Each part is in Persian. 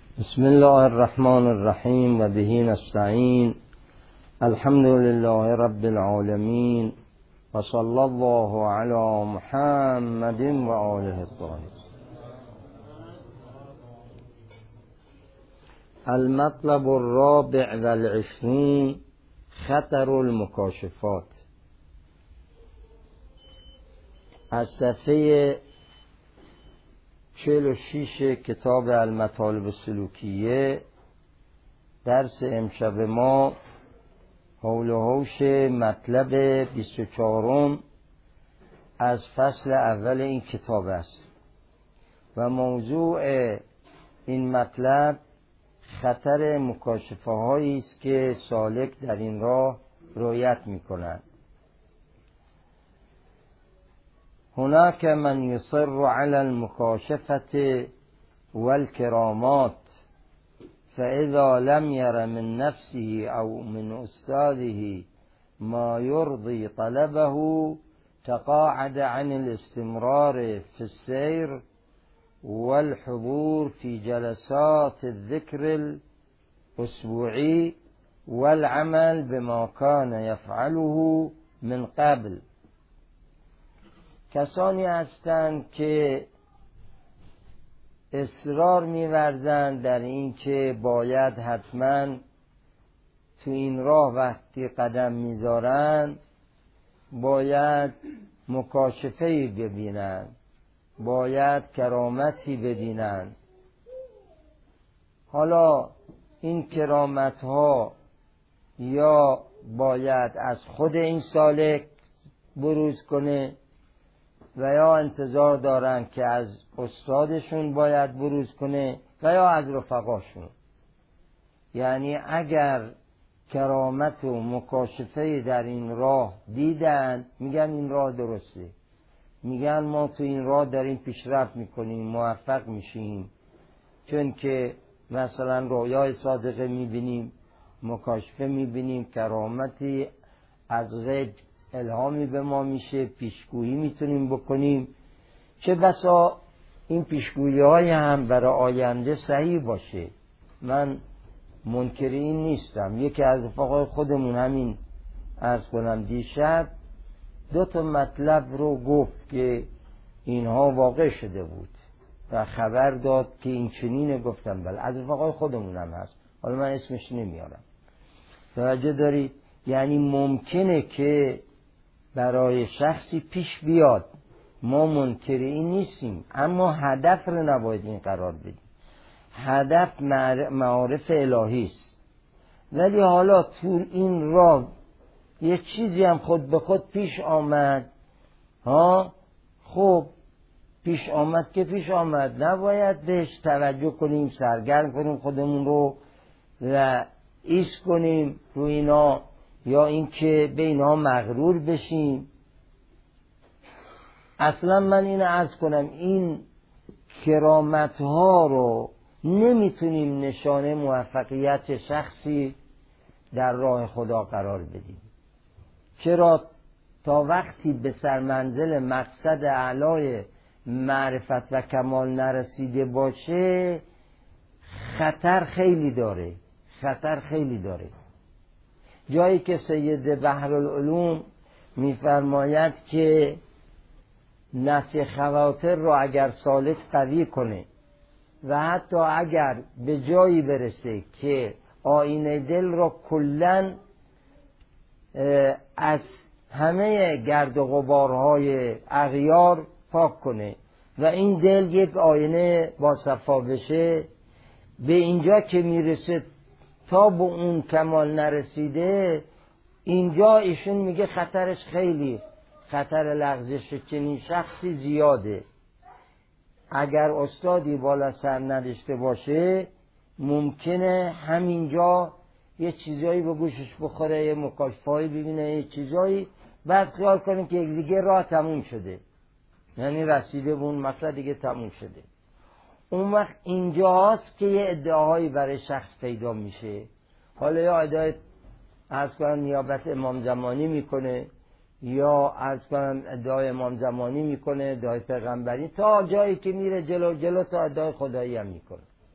بسم الله الرحمن الرحیم و به نستعین. الحمد لله رب العالمین و صلی الله علی محمد و آله الطاهرین. المطلب الرابع والعشرون خطر المکاشفات. از صفحه 46 کتاب المطالب السلوکیه درس امشب ما حول و حوش مطلب 24 از فصل اول این کتاب است و موضوع این مطلب خطر مکاشفه هایی است که سالک در این راه رعایت می کند. هناك من يصر على المكاشفة والكرامات فإذا لم ير من نفسه أو من أستاذه ما يرضي طلبه تقاعد عن الاستمرار في السير والحضور في جلسات الذكر الأسبوعي والعمل بما كان يفعله من قبل. کسانی هستند که اصرار می‌ورزند در این که باید حتما تو این راه وقتی قدم می‌ذارند باید مکاشفه‌ای ببینند، باید کرامتی ببینند. حالا این کرامت‌ها یا باید از خود این سالک بروز کنه و یا انتظار دارن که از استادشون باید بروز کنه و یا از رفقاشون. یعنی اگر کرامت و مکاشفه در این راه دیدن میگن این راه درسته، میگن ما تو این راه داریم پیشرفت میکنیم، موفق میشیم، چون که مثلا رویای صادقه میبینیم، مکاشفه میبینیم، کرامتی از غیب الهامی به ما میشه، پیشگویی میتونیم بکنیم. چه بسا این پیشگویی های هم برای آینده صحیح باشه. من منکر این نیستم. یکی از رفقای خودمون همین عرض کنم دیشب 2 مطلب رو گفت که اینها واقع شده بود و خبر داد که این چنینه. گفتم بله، از رفقای خودمون هم هست، حالا من اسمش نمیارم. توجه دارید؟ یعنی ممکنه که برای شخصی پیش بیاد، ما منکر این نیستیم، اما هدف رو نباید این قرار بدیم. هدف معارف الهی است. ولی حالا تو این راه یه چیزی هم خود به خود پیش آمد، خب پیش آمد که پیش آمد، نباید بهش توجه کنیم، سرگرم کنیم خودمون رو و ایست کنیم رو اینا، یا اینکه به اینها مغرور بشیم. اصلا من این عرض کنم، این کرامت ها رو نمیتونیم نشانه موفقیت شخصی در راه خدا قرار بدیم. چرا؟ تا وقتی به سرمنزل مقصد اعلای معرفت و کمال نرسیده باشه خطر خیلی داره، خطر خیلی داره. جایی که سید بحرالعلوم میفرماید که نفی خواطر رو اگر سالک قوی کنه و حتی اگر به جایی برسه که آینه دل رو کلن از همه گرد و غبارهای اغیار پاک کنه و این دل یک آینه با صفا بشه، به اینجا که میرسه تا به اون کمال نرسیده، اینجا ایشون میگه خطرش خیلی، خطر لغزش چنین شخصی زیاده. اگر استادی بالا سر نداشته باشه ممکنه همینجا یه چیزایی به گوشش بخوره، یه مکاشفه‌ای ببینه، یه چیزایی، بعد خیال کنه که دیگه راه تموم شده، یعنی رسیده به اون مقصد دیگه تموم شده. اون وقت اینجاست که یه ادعاهایی برای شخص پیدا میشه. حالا یا ادعای از کنم نیابت امام زمانی میکنه، یا از کنم ادعای امام زمانی میکنه، ادعای پیغمبری، تا جایی که میره جلو تا ادعای خدایی هم میکنه.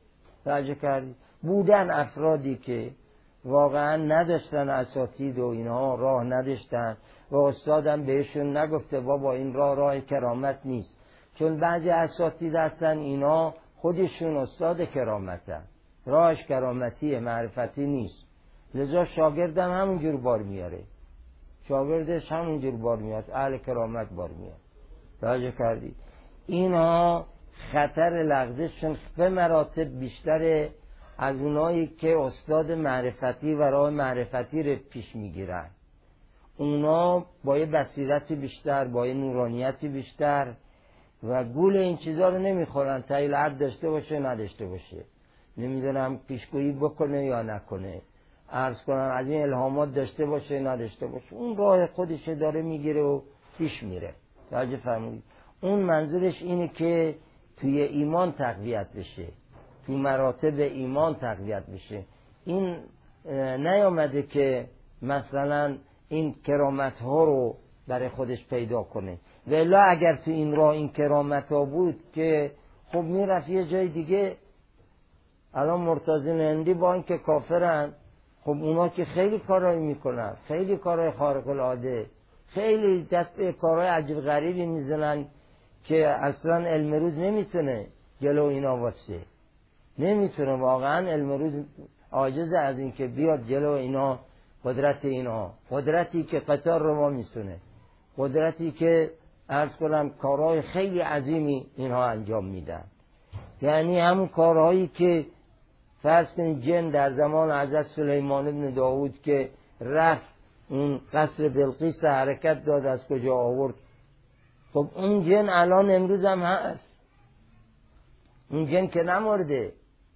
توجه کردی؟ بودن افرادی که واقعا نداشتن اساتید و اینها، راه نداشتن و استادم بهشون نگفته بابا این راه کرامت نیست، چون بعضی اساتید هستن اینا خودشون استاد کرامتن، راهش کرامتیه، معرفتی نیست، لذا شاگردم همونجور بار میاره، شاگردش همونجور بار میاد، اهل کرامت بار میاد. توجه کردی؟ اینها خطر لغزششون به مراتب بیشتره از اونایی که استاد معرفتی و راه معرفتی رو پیش میگیرن. اونا با یه بصیرتی بیشتر، با یه نورانیتی بیشتر و گول این چیزا رو نمیخورن، تایل عرض داشته باشه نداشته باشه، نمیدونم پیشگویی بکنه یا نکنه، عرض کنم از این الهامات داشته باشه نداشته باشه، اون راه خودشه داره میگیره و پیش میره. توجه فرمودید؟ اون منظورش اینه که توی ایمان تقویت بشه، توی مراتب ایمان تقویت بشه. این نیامده که مثلا این کرامت ها رو برای خودش پیدا کنه، ولی اگر تو این راه این کرامت ها بود که خب میرفت یه جای دیگه. الان مرتضی هندی با این که کافرن، خب اونا که خیلی کارایی میکنن، خیلی کارهای خارق العاده، خیلی دست به کارهای عجیب غریبی میزنن که اصلا علم روز نمیتونه جلو اینا واسه، نمیتونه واقعا علم روز عاجز از این که بیاد جلو اینا، قدرت اینا، قدرتی که قطار رو ما میسونه، قدرتی که عرض کنم کارهای خیلی عظیمی اینها انجام میدن. یعنی همون کارهایی که فرض کنید جن در زمان حضرت سلیمان بن داود که رفت اون قصر بلقیس حرکت داد، از کجا آورد؟ خب اون جن الان امروز هم هست، اون جن که نمرده،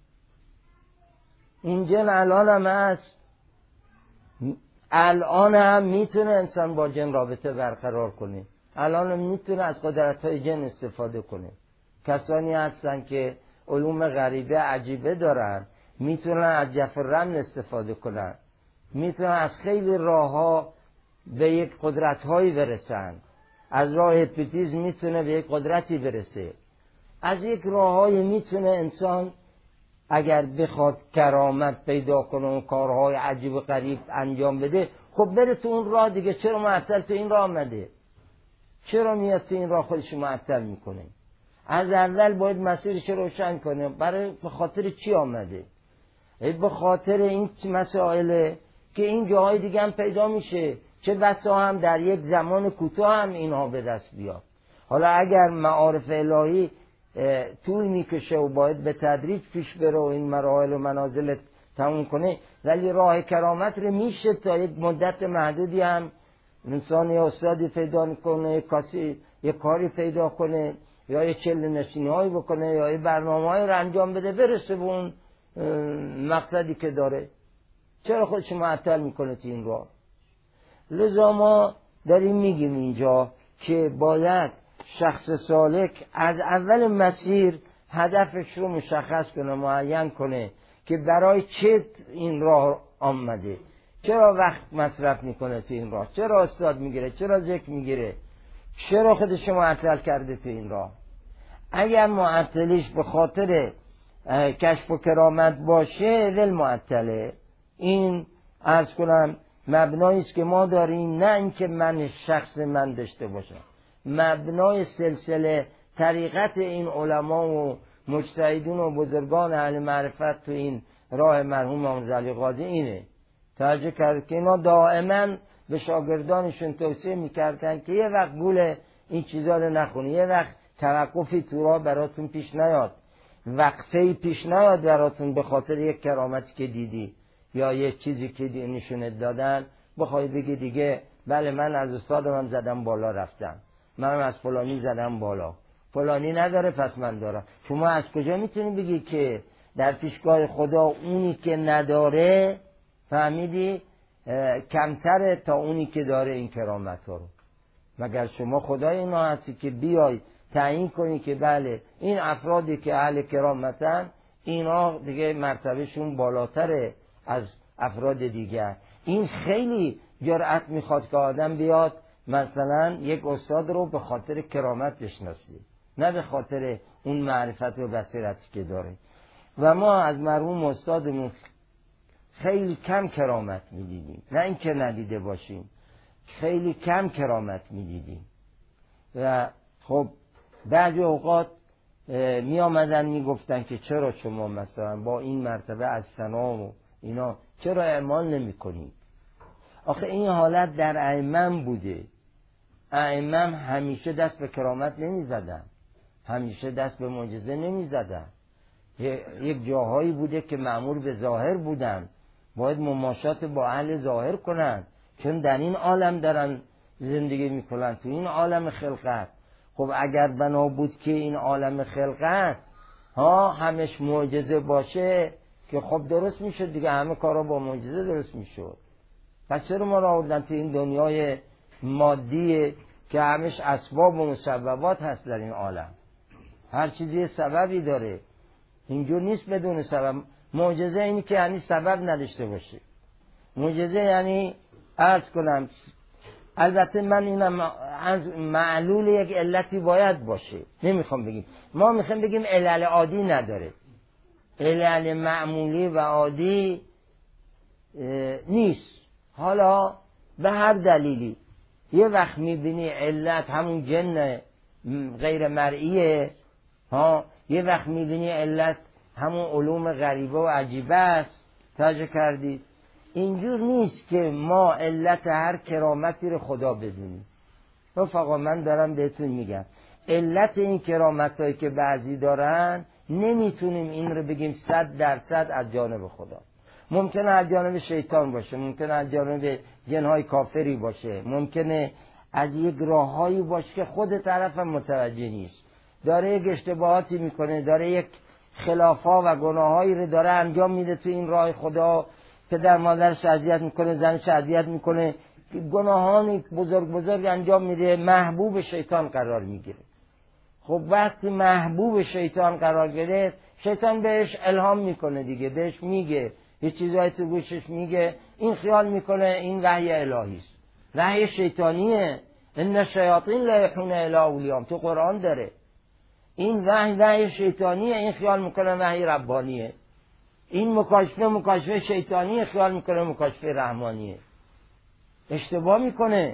این جن الان هم هست، الان هم میتونه انسان با جن رابطه برقرار کنه، الان هم میتونه از قدرت‌های جن استفاده کنه. کسانی هستن که علوم غریبه عجیبه دارن، میتونن از جفر رمل استفاده کنن، میتونن از خیلی راه‌ها به یک قدرت‌هایی برسن، از راه هیپنوتیزم میتونه به یک قدرتی برسه، از یک راه‌هایی میتونه انسان اگر بخواد کرامت پیدا کنه و کارهای عجیب و غریب انجام بده، خب بره تو اون راه دیگه. چرا معطل تو این راه آمده؟ چرا میاد تو این راه خودش معطل میکنه؟ از اول باید مسیرش روشن کنه. برای به خاطر چی آمده؟ به خاطر این مسائل که این جاهای دیگه هم پیدا میشه، چه بسا هم در یک زمان کوتاه هم اینها به دست بیاد. حالا اگر معارف الهی طول میکشه و باید به تدریج پیش بره و این مراحل و منازل تموم کنه، ولی راه کرامت رو میشه تا یک مدت محدودی هم انسان یا استادی پیدا کنه، کسی یک کاری پیدا کنه یا یک چله نشینی هایی بکنه یا یک برنامه هایی رو انجام بده، برسه به اون مقصدی که داره. چرا خودش معطل میکنه تو این راه؟ لذا ما داریم میگیم اینجا که باید شخص سالک از اول مسیر هدفش رو مشخص کنه، معین کنه که برای چه این راه آمده، چرا وقت مصرف میکنه تو این راه، چرا استاد میگیره، چرا ذکر میگیره، چرا خودش معطل کرده تو این راه. اگر معطلیش به خاطر کشف و کرامت باشه ول معطله. این عرض کنم مبنایی است که ما داریم، نه اینکه من شخص من داشته باشم. مبنای سلسله طریقت این علما و مجتهدین و بزرگان اهل معرفت تو این راه مرحوم امام علی قاضی اینه. توجه کرد که اینا دائما به شاگردانشون توصیه میکردن که یه وقت گول این چیزا رو نخونی، یه وقت توقفی تو راه براتون پیش نیاد، وقفه‌ای پیش نیاد براتون به خاطر یک کرامتی که دیدی یا یک چیزی که نشونت دادن بخوای بگی دیگه بله من از استادم هم زدم بالا رفتم، منم از فلانی زدم بالا، فلانی نداره پس من دارم. شما از کجا میتونی بگی که در پیشگاه خدا اونی که نداره، فهمیدی، کمتره تا اونی که داره این کرامت ها رو؟ مگر شما خدای اینا هستی که بیای تعیین کنی که بله این افرادی که اهل کرامتن اینا دیگه مرتبهشون بالاتره از افراد دیگر؟ این خیلی جرأت میخواد که آدم بیاد مثلا یک استاد رو به خاطر کرامت بشناسی، نه به خاطر اون معرفت و بصیرتی که داره. و ما از مرحوم استادمون خیلی کم کرامت میدیدیم، نه اینکه ندیده باشیم، خیلی کم کرامت میدیدیم. و خب بعضی اوقات می آمدن می گفتن که چرا شما مثلا با این مرتبه از ثنا و اینا چرا اعمال نمی کنید؟ آخه این حالت در ائمه بوده. ائمه همیشه دست به کرامت نمی زدن، همیشه دست به معجزه نمی زدن. یک جاهایی بوده که مأمور به ظاهر بودن، باید مماشات با اهل ظاهر کنن، چون در این عالم دارن زندگی میکنن، تو این عالم خلقت. خب اگر بنا بود که این عالم خلقت همش معجزه باشه که خب درست میشد دیگه، همه کارا با معجزه درست میشد. پس چرا ما را آوردن تو این دنیای مادی که همش اسباب و مسببات هست در این عالم؟ هر چیزی سببی داره، اینجور نیست بدون سبب. معجزه اینی که یعنی سبب نداشته باشه. معجزه یعنی عرض کنم، البته من اینم از معلول یک علتی باید باشه، نمیخوام بگیم، ما میخوام بگیم علل عادی نداره، علل معمولی و عادی نیست. حالا به هر دلیلی یه وقت میبینی علت همون جن غیر مرئیه، یه وقت میبینی علت همون علوم غریبه و عجیبه است. توجه کردید؟ اینجور نیست که ما علت هر کرامتی رو خدا بدونیم. رفقا من دارم بهتون میگم علت این کرامتایی که بعضی دارن نمیتونیم این رو بگیم 100% از جانب خدا. ممکنه از جانب شیطان باشه، ممکنه از جانب جنهای کافری باشه، ممکنه از یک راههایی باشه که خود طرف متوجه نیست، داره یک اشتباهاتی میکنه، داره یک خلافا و گناهایی رو داره انجام میده تو این راه خدا، پدر مادرش اذیت میکنه، زنش اذیت میکنه، گناهانی بزرگ انجام میده، محبوب شیطان قرار میگیره. خب وقتی محبوب شیطان قرار گرفت، شیطان بهش الهام میکنه دیگه، بهش میگه یه چیزایی تو گوشش میگه، این خیال میکنه این وحی الهی است، وحی شیطانیه. ان الشیاطین لا یوحون الی اولیاء، تو قرآن داره. این وحی شیطانیه، این خیال میکنه وحی ربانیه. این مکاشفه شیطانیه، خیال میکنه مکاشفه رحمانیه. اشتباه میکنه،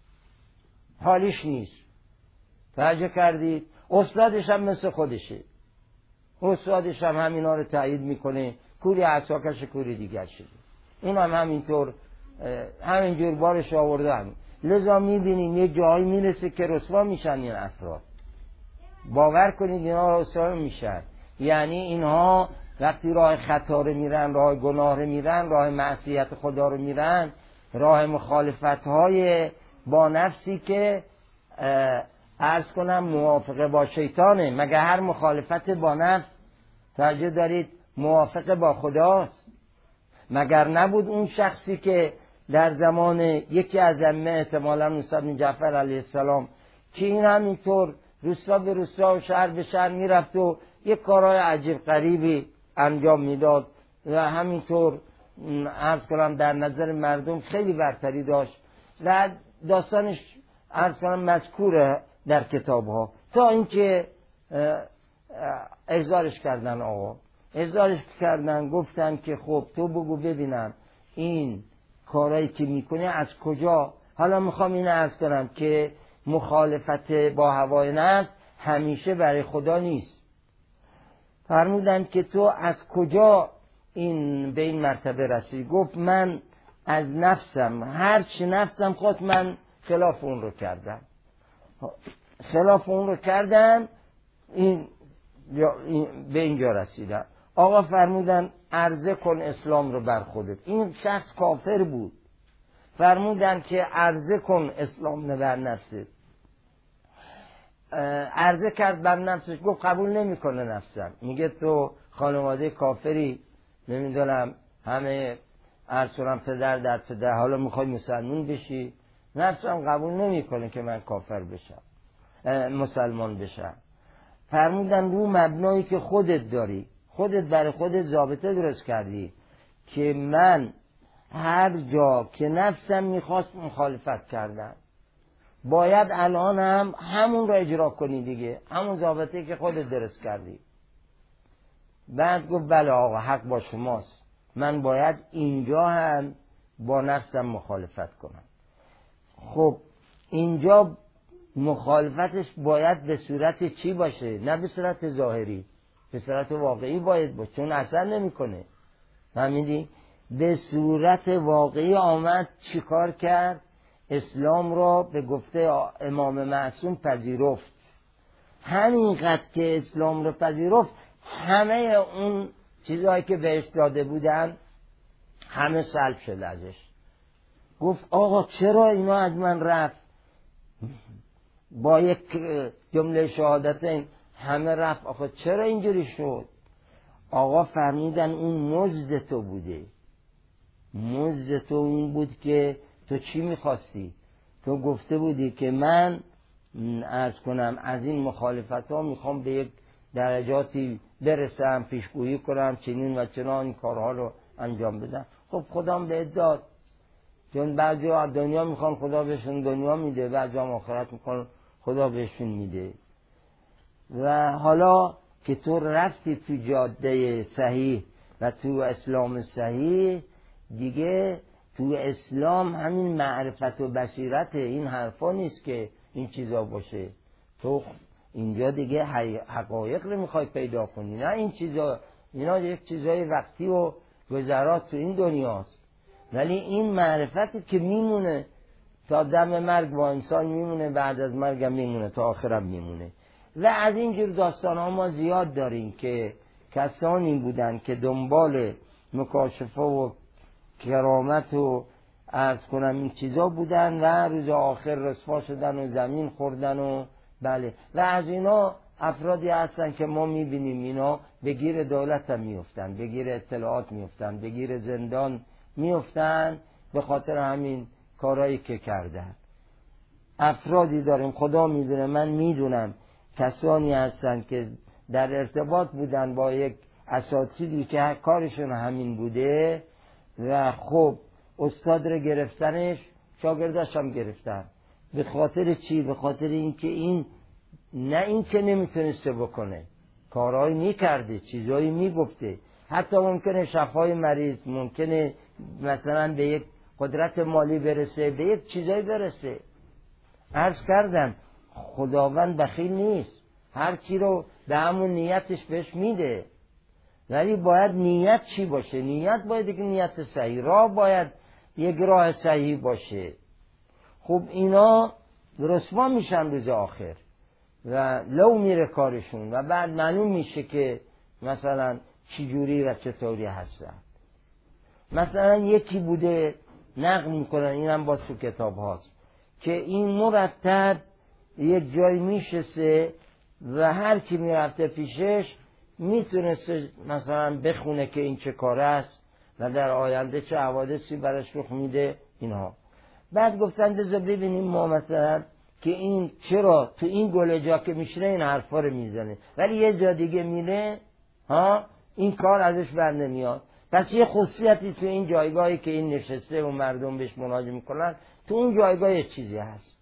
حالیش نیست. توجه کردید؟ استادش هم مثل خودشه، استادش هم همینا رو تایید میکنه، کوری عصاکش کوری دیگر شده، این هم همینطور همینجور بارش آورده هم. لذا میبینیم یه جایی میرسه که رسوا میشن این افراد. باور کنید اینا رسوا میشن، یعنی اینها وقتی راه خطا رو میرن، راه گناه رو میرن، راه معصیت خدا رو میرن، راه مخالفت های با نفسی که عرض کنم موافقه با شیطانه. مگه هر مخالفت با نفس توجه دارید موافقه با خداست؟ مگر نبود اون شخصی که در زمان یکی از ائمه احتمالاً موسی بن جعفر علیه السلام که این همینطور روستا به روستا و شهر به شهر میرفت و یک کارهای عجیب غریبی انجام میداد و همینطور عرض کنم در نظر مردم خیلی برتری داشت و داستانش عرض کنم مذکوره در کتاب ها، تا اینکه احضارش کردن. آقا احضارش کردن، گفتن که خب تو بگو ببینم این کارایی که میکنه از کجا. حالا میخوام این عرض کنم که مخالفت با هوای نفس همیشه برای خدا نیست. فرمودن که تو از کجا این به این مرتبه رسید؟ گفت من از نفسم، هر چی نفسم خواست من خلاف اون رو کردم، خلاف اون رو کردم، این به اینجا رسیدم. آقا فرمودن عرضه کن اسلام رو بر خودت. این شخص کافر بود، فرمودن که عرضه کن اسلام رو بر نفست. عرضه کرد بر نفسش، گفت قبول نمیکنه نفسم، میگه تو خانواده کافری، نمیدونم همه ارسلان پدر در پدر، حالا میخوای مسلمان بشی؟ نفسم قبول نمیکنه که من کافر بشم، مسلمان بشم. فرمودن رو مبنایی که خودت داری، خودت برای خودت ضابطه درست کردی که من هر جا که نفسم میخواست مخالفت کردم، باید الان هم همون رو اجرا کنی دیگه، همون ضابطه که خودت درست کردی. بعد گفت بله آقا حق با شماست، من باید اینجا هم با نفسم مخالفت کنم. خب اینجا مخالفتش باید به صورت چی باشه؟ نه به صورت ظاهری، به صورت واقعی باید باشه، چون اثر نمیکنه. فهمیدی؟ به صورت واقعی آمد چیکار کرد؟ اسلام را به گفته امام معصوم پذیرفت. همینقدر که اسلام را پذیرفت، همه اون چیزهایی که بهش داده بودن همه سلب شد ازش. گفت آقا چرا اینا از من رفت؟ با یک جمله شهادتین همه رفت. آقا چرا اینجوری شد؟ آقا فرمودن اون مزد تو بوده. مزد تو اون بود که تو چی میخواستی؟ تو گفته بودی که من عرض کنم از این مخالفت ها میخوام به یک درجاتی برسم، پیشگویی کنم، چنین و چنان این کارها رو انجام بدم. خب خدا بهت داد، چون بعضی ها دنیا میخوان خدا بهشون دنیا میده، بعضی ها آخرت میخوان خدا بهشون میده. و حالا که تو رفتی تو جاده صحیح و تو اسلام صحیح، دیگه تو اسلام همین معرفت و بصیرت، این حرفا نیست که این چیزا باشه. تو اینجا دیگه حقایق رو میخوای پیدا کنی، نه این چیزا. اینا یک چیزای وقتی و گذرات تو این دنیاست، ولی این معرفتی که میمونه تا دم مرگ با انسان میمونه، بعد از مرگ هم میمونه، تا آخرم میمونه. و از اینجور داستان ها ما زیاد داریم که کسانی بودن که دنبال مکاشفه و کرامت و عرض کنم این چیزا بودن و روز آخر رسوا شدن و زمین خوردن و بله. و از اینا افرادی هستن که ما میبینیم اینا به گیر دولت هم میفتن، به گیر اطلاعات میفتن، به گیر زندان میفتن به خاطر همین کارهایی که کردن. افرادی داریم خدا میدونه، من میدونم کسانی هستن که در ارتباط بودن با یک اساتیدی که کارشون همین بوده و خب استاد رو گرفتنش، شاگرداش هم گرفتن. به خاطر چی؟ به خاطر اینکه این نه این که نمیتونسته بکنه، کارهایی میکرده، چیزهایی میگفته، حتی ممکنه شفای مریض، ممکنه مثلا به یک قدرت مالی برسه، به یک چیزایی برسه. عرض کردم خداوند بخیل نیست، هر چی رو به همون نیتش بهش میده، ولی باید نیت چی باشه؟ نیت باید یک نیت صحیح، راه باید یک راه صحیح باشه. خب اینا رسوا میشن روز آخر و لو میره کارشون و بعد معلوم میشه که مثلا چی جوری و چطوری هستن. مثلا یکی بوده نقل میکنن، اینم باز تو کتاب هاست، که این مرتب یک جای میشسته و هر کی میرفته پیشش میتونسته مثلا بخونه که این چه کار است و در آینده چه حوادثی براش رخ میده اینها. بعد گفتن بذار ببینیم ما مثلا که این چرا تو این گله جا که میشینه این حرفا رو میزنه، ولی یه جا دیگه میره این کار ازش بر نمیاد. پس یه خصوصیتی تو این جایگاهی که این نشسته و مردم بهش مراجعه میکنن، تو اون جایگاه یه چیزی هست.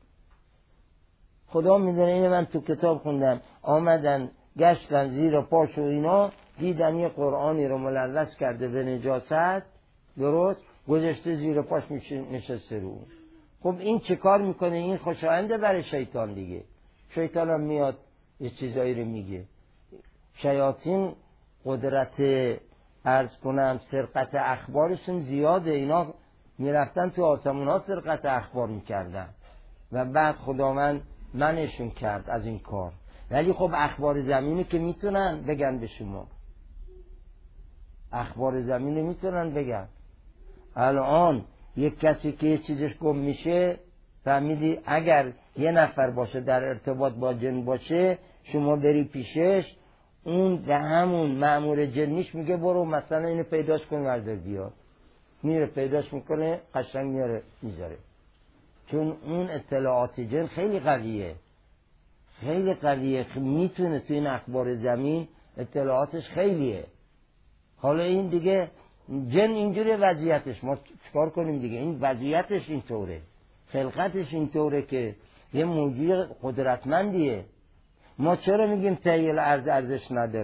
خدا میدونه. اینو من تو کتاب خوندم، آمدن گشتن زیر پاش و اینا، دیدن یه قرآنی رو ملوث کرده به نجاست، درست گذاشته زیر پاش نشسته رو. خب این چه کار میکنه؟ این خوشاینده برای شیطان دیگه. شیطان هم میاد یه چیزایی رو میگه. شیاطین قدرت عرض کنم سرقت اخبارشون زیاده، اینا میرفتن تو آسمون ها سرقت اخبار میکردن و بعد خداوند منشون کرد از این کار. ولی خب اخبار زمینی که میتونن بگن به شما، اخبار زمینی میتونن بگن. الان یک کسی که یه چیزش گم میشه، فهمیدی اگر یه نفر باشه در ارتباط با جن باشه، شما بری پیشش، اون به همون مأمور جنیش میگه برو مثلا اینو پیداش کن ورده بیار، میره پیداش میکنه، قشنگ میاره میذاره. چون اون اطلاعات جن خیلی قویه، خیلی قویه، میتونه تو این اخبار زمین اطلاعاتش خیلیه. حالا این دیگه جن اینجوری وضعیتش، ما چکار کنیم دیگه؟ این وضعیتش اینطوره، خلقتش اینطوره که یه موجود قدرتمندیه. ما چرا میگیم تهیه ارز ارزش نداره؟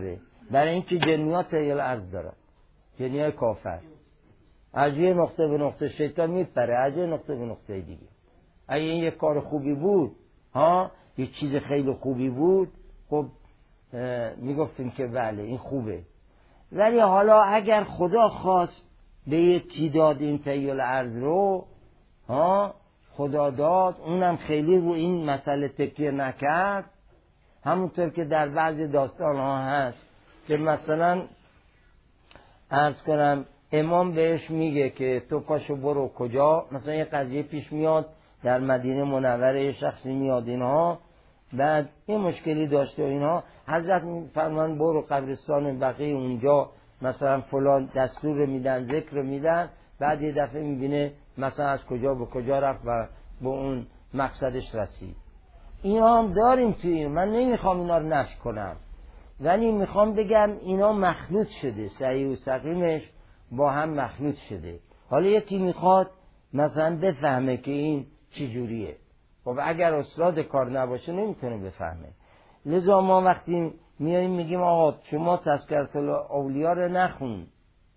برای اینکه جنیات تحیل عرض دارن، جنیای کافر. از یه نقطه به نقطه شیطان میپره، از یه نقطه به نقطه دیگه. اگه این یک کار خوبی بود، یه چیز خیلی خوبی بود، خب میگفتیم که بله این خوبه. ولی حالا اگر خدا خواست به یکی داد این تحیل عرض رو، خدا داد، اونم خیلی رو این مسئله تکیه نکرد، همونطور که در بعضی داستان ها هست که مثلا عرض کنم امام بهش میگه که تو پاشو برو کجا، مثلا یه قضیه پیش میاد در مدینه منوره، یه شخصی میاد اینها، بعد یه مشکلی داشته و اینها، حضرت فرمان برو قبرستان بقیه اونجا مثلا فلان دستور رو میدن، ذکر رو میدن، بعد یه دفعه میبینه مثلا از کجا به کجا رفت و به اون مقصدش رسید. اینا هم داریم توی این، من نمیخوام اینا رو نفی کنم، ولی میخوام بگم اینا مخلوط شده، صحیح و سقیمش با هم مخلوط شده. حالا یکی میخواد مثلا بفهمه که این چی جوریه، خب اگر استاد کار نباشه نمیتونه بفهمه. لذا ما وقتی میاییم میگیم آقا شما تذکرة الاولیا رو نخون،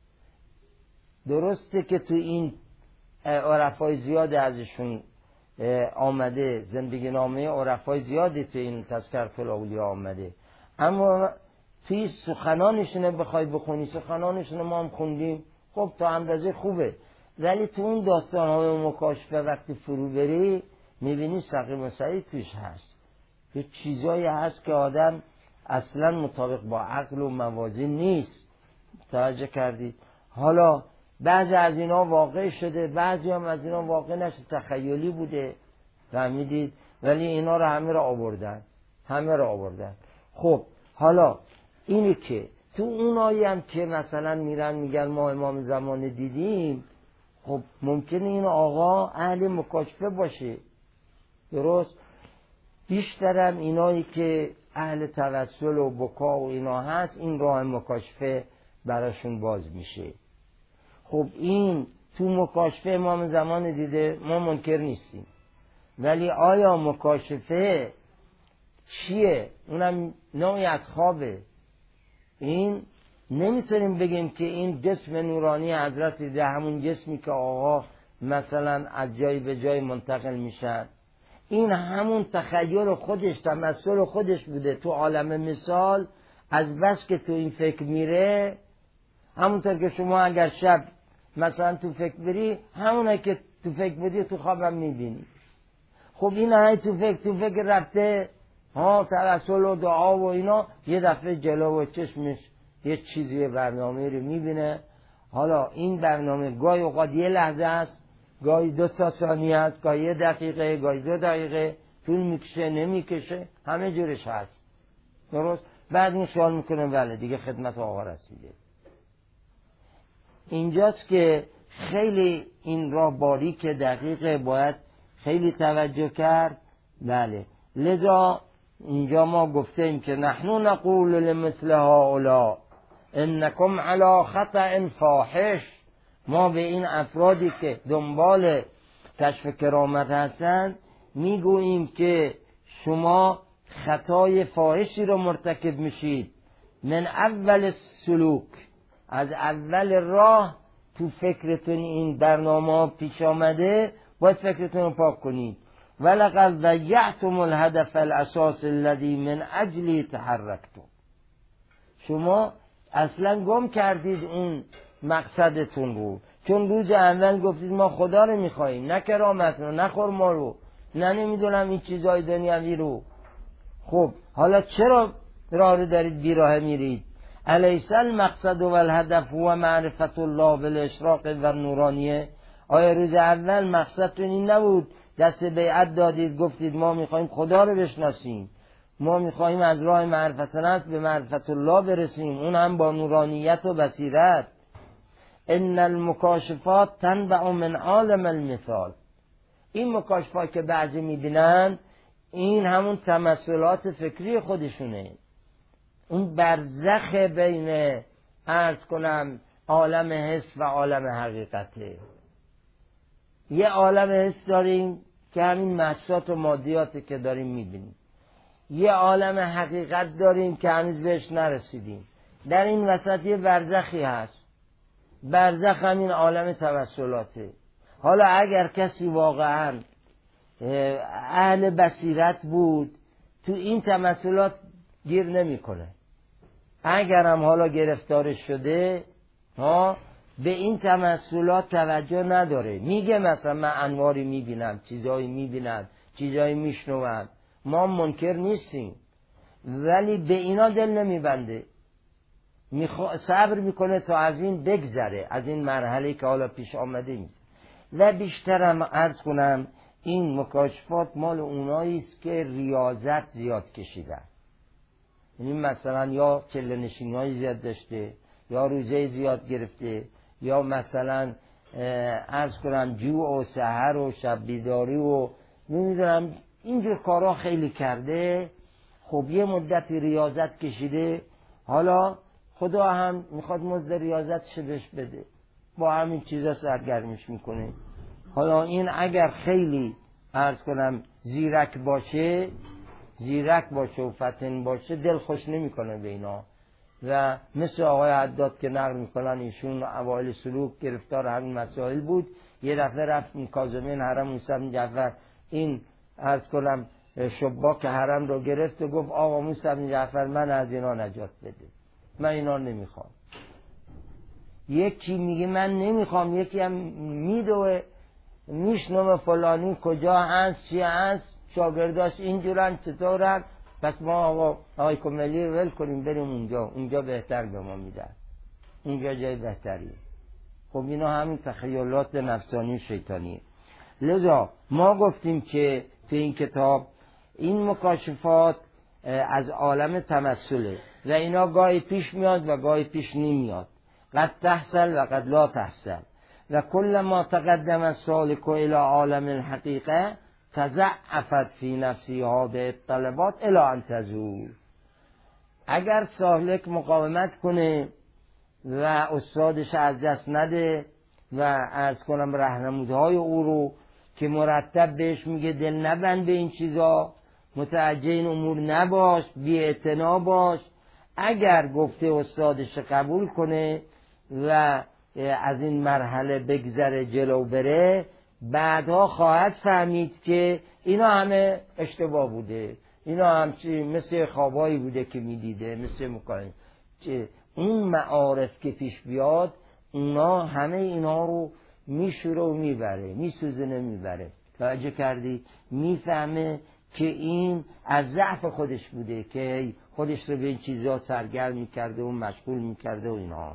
درسته که تو این عرفای زیاد ازشون آمده، زندگی نامه عرفای زیادی تو این تذکرة الاولیا آمده، اما توی سخنانشون بخوای بخونی، سخنانشون ما هم خوندیم، خب تا اندازه خوبه، ولی تو اون داستان‌های مکاشفه وقتی فرو بری میبینی سقیم و صحیح توش هست، یه چیزایی هست که آدم اصلا مطابق با عقل و موازین نیست. توجه کردید؟ حالا بعضی از اینا واقع شده، بعضی هم از اینا واقع نشده، تخیلی بوده، فهمیدید؟ ولی اینا رو همه رو آوردن. خب حالا اینی که تو اونایی هم که مثلا میرن میگن ما امام زمان دیدیم، خب ممکنه این آقا اهل مکاشفه باشه، درست؟ بیشترم اینایی که اهل توسل و بکا و اینا هست، این راه مکاشفه براشون باز میشه. خب این تو مکاشفه امام زمان دیده، ما منکر نیستیم، ولی آیا مکاشفه چیه؟ اونم نوعی از خوابه. این نمیتونیم بگیم که این جسم نورانی حضرت دیده، همون جسمی که آقا مثلا از جای به جای منتقل میشن، این همون تخیل خودش، تمثل خودش بوده تو عالم مثال. از بس که تو این فکر میره، همونطور که شما اگر شب مثلا تو فکر بری، همونه که تو فکر بودی تو خوابم میبینی. خب این های تو فکر رفته، توسل و دعا و اینا، یه دفعه جلو و چشمش یه چیزی، برنامه رو میبینه. حالا این برنامه گاهی اوقات یه لحظه است، گاهی 2 ثانیه است، گاهی 1 دقیقه، گاهی 2 دقیقه، طول میکشه نمیکشه، همه جورش هست، درست؟ بعد این سوال میکنه بله دیگه خدمت آقا رسیده. اینجاست که خیلی این راه باریک دقیقه، باید خیلی توجه کرد. بله، لذا اینجا ما گفتیم که نحن نقول لمثل هؤلاء انکم علی خطأ فاحش، ما به این افرادی که دنبال کشف کرامت هستند میگوییم که شما خطای فاحشی رو مرتکب میشید. من اول سلوک، از اول راه تو فکرتون این برنامه پیش آمده، باید فکرتون رو پاک کنید. ولقد ضیعتم الهدف الاساس الذی من اجلی تحرکتم، شما اصلا گم کردید اون مقصدتون رو، چون روز اول گفتید ما خدا رو میخواییم، نه کرامت رو، نه خرما رو، نه نمیدونم این چیزای دنیوی رو. خب حالا چرا راه رو دارید بیراه میرید؟ الیس المقصد و الهدف و معرفت الله بالاشراق و نورانیه؟ آیا روز اول مقصدتون این نبود دست بیعت دادید گفتید ما میخوایم خدا رو بشناسیم، ما میخوایم از راه معرفت نفس به معرفت الله برسیم، اون هم با نورانیت و بصیرت؟ ان المکاشفات تنبع من عالم المثال، این مکاشفات که بعضی میبینن این همون تمثلات فکری خودشونه، اون برزخ بین عرض کنم عالم حس و عالم حقیقته. یه عالم حس داریم که همین محسوسات و مادیاتی که داریم میبینیم، یه عالم حقیقت داریم که هنوز بهش نرسیدیم، در این وسط یه برزخی هست. برزخ همین عالم توسلاته. حالا اگر کسی واقعا اهل بصیرت بود تو این تمثلات گیر نمیکنه. اگر هم حالا گرفتار شده به این تمثلات توجه نداره، میگه مثلا من انواری میبینم، چیزایی میبینم، چیزایی میشنوم، ما منکر نیستیم، ولی به اینا دل نمیبنده، صبر میکنه تا از این بگذره، از این مرحله که حالا پیش آمده نیست. و بیشترم عرض کنم این مکاشفات مال اونایی است که ریاضت زیاد کشیدن. یعنی مثلا یا چله نشینی زیاد داشته، یا روزه زیاد گرفته، یا مثلا عرض کنم جوع و سحر و شب بیداری و نمیدونم اینجور کارا خیلی کرده. خب یه مدتی ریاضت کشیده، حالا خدا هم میخواد مزد ریاضتش بهش بده، با همین چیزا سرگرمش میکنه. حالا این اگر خیلی عرض کنم زیرک باشه و فطن باشه، دل خوش نمیکنه به اینا. و مثل آقای حداد که نقل میکنن ایشون اوایل سلوک گرفتار همین مسائل بود، یه دفعه رفت کاظمین حرم موسی بن جعفر، این عرض کنم شباک حرم رو گرفت و گفت آقا موسی بن جعفر من از اینا نجات بده، من اینا نمیخوام. یکی میگه من نمیخوام، یکی هم میدوه میشنوه فلانی کجا هست، چی هست، شاگرداش اینجورن چطورن، پس ما آقای کملی رو ول کنیم بریم اونجا بهتر به ما میدن، اونجا جای بهتری. خب اینا همین تخیلات نفسانی شیطانی. لذا ما گفتیم که تو این کتاب این مکاشفات از عالم تمثله و اینا گاهی پیش میاد و گاهی پیش نمیاد، قد تحصل و قد لا تحصل. و کل ما تقدم السالک الى عالم الحقیقه تضعفت فی نفسی هذه الطلبات الی ان تزول. اگر سالک مقاومت کنه و استادش از دست نده و عرض کنم راهنمودهای او رو که مرتب بهش میگه دل نبند به این چیزا، متوجه این امور نباش، بی‌اعتنا باش، اگر گفته استادش قبول کنه و از این مرحله بگذره جلو بره، بعدها خواهد فهمید که اینا همه اشتباه بوده، اینا هم مثل خوابایی بوده که میدیده، مثل مکاین اون معارف که پیش بیاد اونا همه اینا رو میشوره و میبره، میسوزنه میبره. توجه کردی؟ میفهمه که این از ضعف خودش بوده که خودش رو به این چیزا سرگرم میکرده و مشغول میکرده و اینا.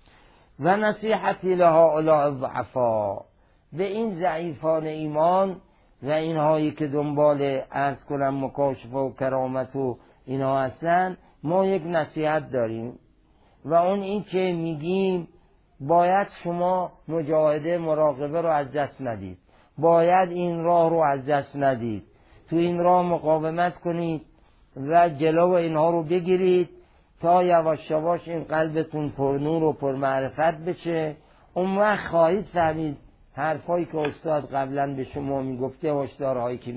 و نصیحتی لهؤلاء الضعفاء، به این ضعیفان ایمان و اینهایی که دنبال عرض کنم مکاشفه و کرامت و اینا هستن، ما یک نصیحت داریم و اون این که میگیم باید شما مجاهده مراقبه رو از دست ندید، باید این راه رو از دست ندید، تو این راه مقاومت کنید و جلو اینها رو بگیرید تا یواش یواش این قلبتون پر نور و پر معرفت بشه. اون وقت خواهید فهمید حرفایی که استاد قبلا به شما میگفته، هشدارهایی که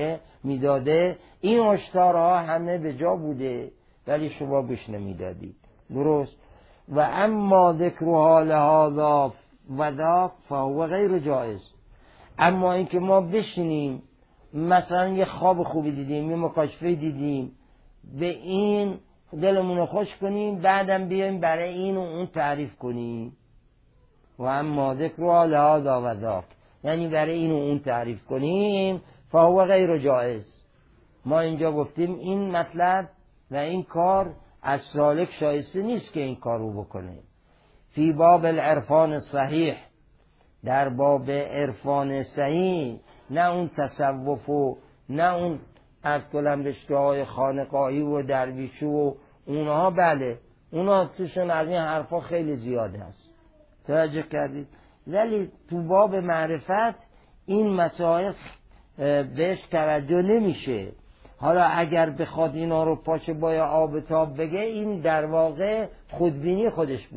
میداده، این هشدارها همه به جا بوده ولی شما گوش نمیدادید. درست؟ و اما ذکرها لهذا و ذاک فهو غیر جایز. اما اینکه ما بشینیم مثلا یه خواب خوبی دیدیم، یه مکاشفه دیدیم، به این دلمون رو خوش کنیم، بعدم بیایم برای این و اون تعریف کنیم. و اما ذکرها لهذا و ذاک، یعنی برای این و اون تعریف کنیم، فهو غیر جایز. ما اینجا گفتیم این مطلب و این کار از سالک شایسته نیست که این کار رو بکنه. فی باب العرفان الصحیح، در باب عرفان صحیح، نه اون تصوف و نه اون از کلم رشته‌های خانقاهی و درویشی و اونها، بله اونها توشون از این حرفا خیلی زیاده است، توجه کردید؟ ولی تو باب معرفت این مسائل بهش توجه نمیشه. حالا اگر بخواد اینا رو پاشه با آب تاب بگه، این در واقع خودبینی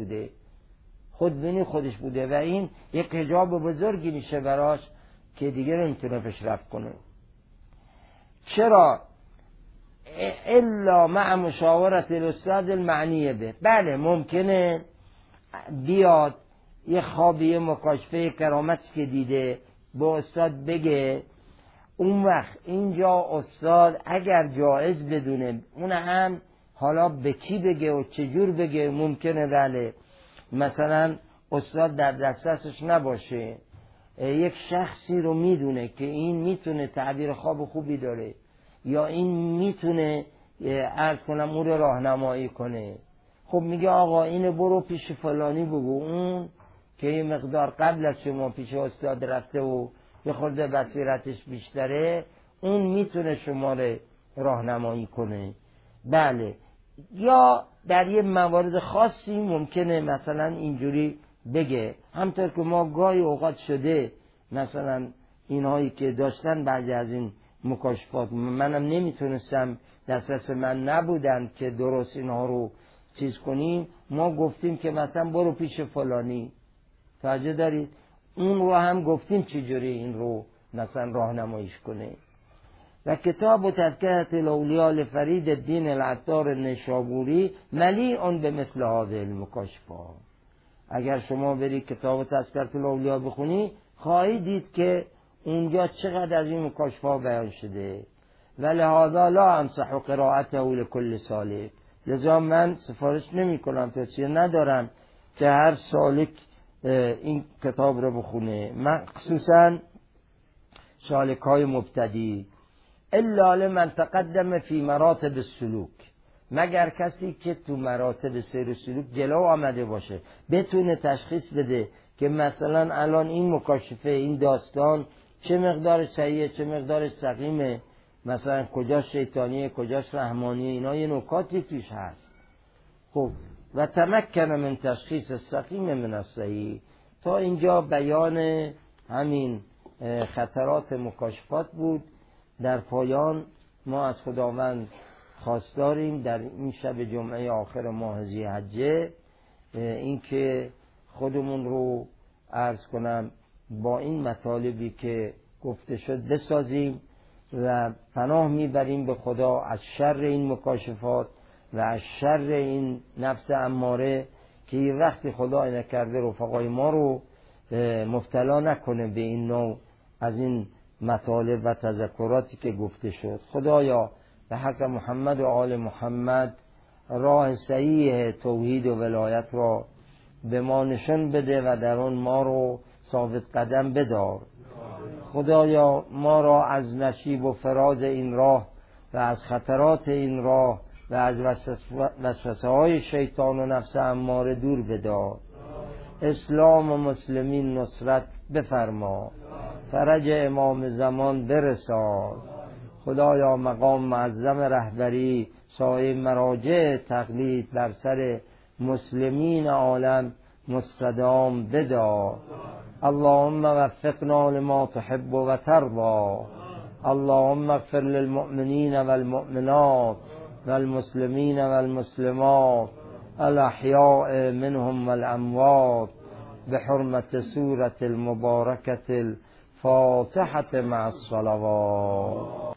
خودش بوده و این یک حجاب بزرگی میشه براش که دیگه نمیتونه پیشرفت کنه. چرا الا مع مشاورت الاستاد المعنیه به. بله ممکنه بیاد یه خوابی مکاشفه کرامتی که دیده با استاد بگه، اون وقت اینجا استاد اگر جایز بدونه اون هم حالا به کی بگه و چجور بگه ممکنه بله مثلا استاد در دسترسش نباشه، یک شخصی رو میدونه که این میتونه تعبیر خواب خوبی داره یا این میتونه عرض کنم اون رو راهنمایی کنه، خب میگه آقا اینو برو پیش فلانی بگو، اون که یه مقدار قبل از شما پیش استاد رفته و یه خورده بصیرتش بیشتره، اون میتونه شما رو راهنمایی کنه. بله یا در یه موارد خاصی ممکنه مثلا اینجوری بگه، همطور که ما گاهی اوقات شده مثلا اینهایی که داشتن بعضی از این مکاشفات منم نمیتونستم، دسترس من نبودن که درست اینها رو چیز کنیم، ما گفتیم که مثلا برو پیش فلانی، توجه دارید، اون رو هم گفتیم چجوری این رو مثلا راهنماییش کنه. و کتاب تذکرة الاولیاء لفرید الدین العطار النشابوری ملیء به مثل هذه المکاشفات. اگر شما برید کتاب تذکرة الاولیاء بخونی خواهید دید که اونجا چقدر از این مکاشفات بیان شده. ولهذا لا انصح قراءته لكل سالک، لذا من سفارش نمی کنم، توصیه ندارم که هر سالک این کتاب رو بخونه، مخصوصا سالک های مبتدی، الا لمن تقدم فی مراتب السلوک، مگر کسی که تو مراتب سیر و سلوک جلو آمده باشه بتونه تشخیص بده که مثلا الان این مکاشفه این داستان چه مقدار صحیحه چه مقدار سقیمه، مثلا کجاش شیطانیه کجاش رحمانیه، اینا یه نکاتی توش هست. خب و تمکن من تشخیص السقیم من الصحیح. تا اینجا بیان همین خطرات مکاشفات بود. در پایان ما از خداوند خواستاریم در این شب جمعه آخر ماه ذی‌حجه اینکه خودمون رو عرض کنم با این مطالبی که گفته شد بسازیم و پناه میبریم به خدا از شر این مکاشفات و از شر این نفس اماره که یه وقتی خدا نکرده رفقای ما رو مبتلا نکنه به این نوع از این مطالب و تذکراتی که گفته شد. خدایا به حق محمد و آل محمد راه صحیح توحید و ولایت را به ما نشان بده و در آن ما رو ثابت قدم بدار. خدایا ما را از نشیب و فراز این راه و از خطرات این راه و از وسوسه های شیطان و نفس اماره دور بدار. اسلام و مسلمین نصرت بفرما، فرج امام زمان برسان. خدایا مقام معظم رهبری سایه مراجع تقلید بر سر مسلمین عالم مستدام بدار. اللهم وفقنا لما تحب و ترضى. اللهم اغفر للمؤمنین والمؤمنات والمسلمین والمسلمات الاحیاء منهم والاموات بحرمة سورة المباركة الفاتحة مع الصلوات.